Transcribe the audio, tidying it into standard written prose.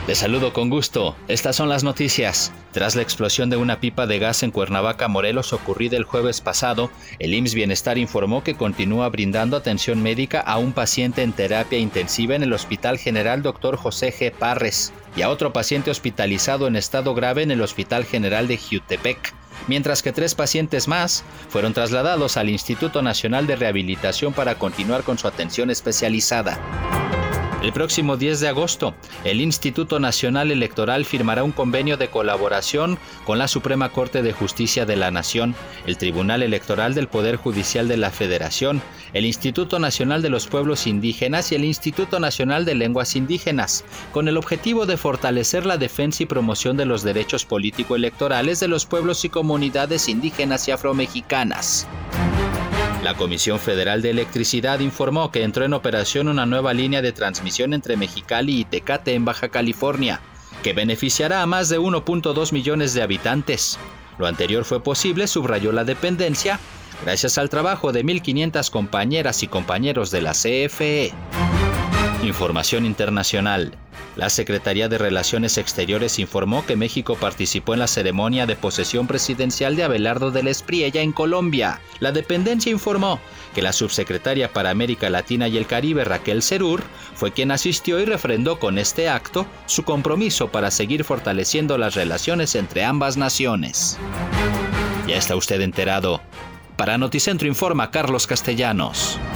Les saludo con gusto. Estas son las noticias. Tras la explosión de una pipa de gas en Cuernavaca, Morelos, ocurrida el jueves pasado, el IMSS Bienestar informó que continúa brindando atención médica a un paciente en terapia intensiva en el Hospital General Dr. José G. Parres y a otro paciente hospitalizado en estado grave en el Hospital General de Jiutepec, mientras que 3 pacientes más fueron trasladados al Instituto Nacional de Rehabilitación para continuar con su atención especializada. El próximo 10 de agosto, el Instituto Nacional Electoral firmará un convenio de colaboración con la Suprema Corte de Justicia de la Nación, el Tribunal Electoral del Poder Judicial de la Federación, el Instituto Nacional de los Pueblos Indígenas y el Instituto Nacional de Lenguas Indígenas, con el objetivo de fortalecer la defensa y promoción de los derechos político-electorales de los pueblos y comunidades indígenas y afromexicanas. La Comisión Federal de Electricidad informó que entró en operación una nueva línea de transmisión entre Mexicali y Tecate en Baja California, que beneficiará a más de 1.2 millones de habitantes. Lo anterior fue posible, subrayó la dependencia, gracias al trabajo de 1.500 compañeras y compañeros de la CFE. Información internacional. La Secretaría de Relaciones Exteriores informó que México participó en la ceremonia de posesión presidencial de Abelardo del Espriella en Colombia. La dependencia informó que la subsecretaria para América Latina y el Caribe, Raquel Serur, fue quien asistió y refrendó con este acto su compromiso para seguir fortaleciendo las relaciones entre ambas naciones. Ya está usted enterado. Para Noticentro informa Carlos Castellanos.